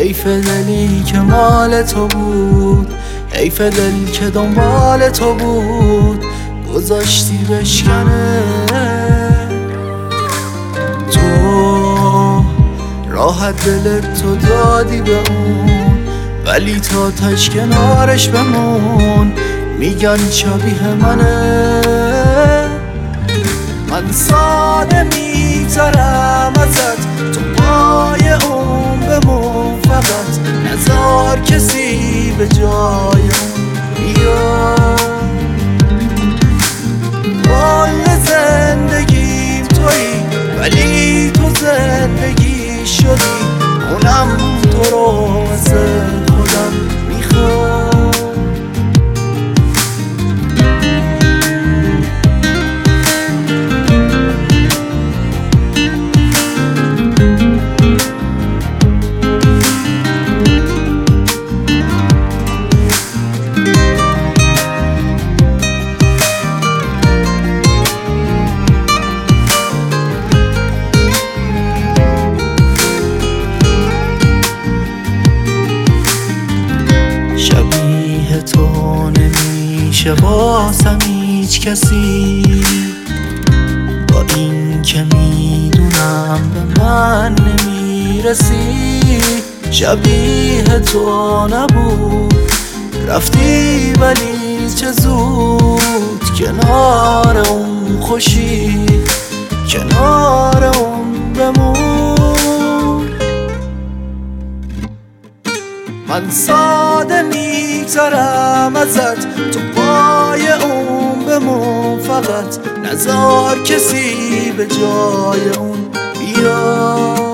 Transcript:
حیف دلی که مال تو بود، حیف دل که دنبال تو بود، گذاشتی بشکنه. تو راحت دلت تو دادی به اون، ولی تا تاش کنارش بمون. میگن شبیه منه، من ساده میگذرم ازت، تو پای اون بمون فقط. نذار کسی به جای اون بیاد. کل زندگیم تویی، ولی تو زندگی شدی. اونم تو رو مثل خودم میخوام. شبیه تو نمیشه واسم هیچ کسی، با این که میدونم به من نمیرسی. شبیه تو نبود، رفتی ولی چه زود. کنار اون خوشی، کنار اون بمون. من ساده میگذرم ازت، تو پای اون بمون فقط. نذار کسی به جای اون بیاد.